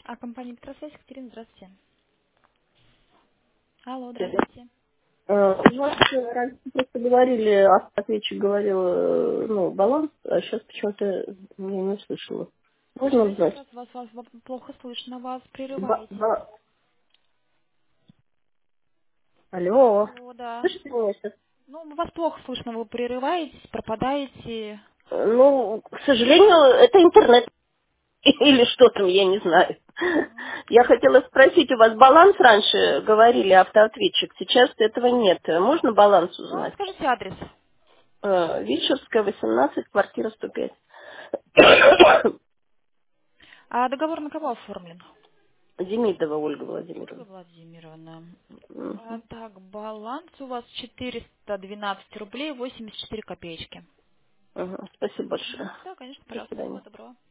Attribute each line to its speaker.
Speaker 1: А компания Петросвязь, Екатерина, здравствуйте. Алло, здравствуйте.
Speaker 2: У вас раньше просто говорили, автоответчик говорил, ну, баланс, а сейчас почему-то я не слышала. Можно
Speaker 1: Скажите еще
Speaker 2: узнать?
Speaker 1: раз, вас плохо слышно, вас
Speaker 2: Ба-
Speaker 1: прерываетесь.
Speaker 2: ба- Алло,
Speaker 1: Алло, да.
Speaker 2: слышите меня сейчас?
Speaker 1: Ну, вас плохо слышно, вы прерываетесь, пропадаете.
Speaker 2: Ну, к сожалению, это интернет или что там, я не знаю. Я хотела спросить, у вас баланс раньше говорили, автоответчик, сейчас этого нет. Можно баланс
Speaker 1: Ну,
Speaker 2: узнать?
Speaker 1: скажите адрес.
Speaker 2: Вичерская, 18, квартира 105.
Speaker 1: А договор на кого оформлен?
Speaker 2: Демидова Ольга
Speaker 1: Ольга
Speaker 2: Владимировна.
Speaker 1: Владимировна.
Speaker 2: Мгм.
Speaker 1: Так, баланс у вас 412 рублей 84 копеечки.
Speaker 2: Ага, спасибо большое.
Speaker 1: Да, конечно,
Speaker 2: До
Speaker 1: пожалуйста, всего
Speaker 2: свидания.
Speaker 1: доброго.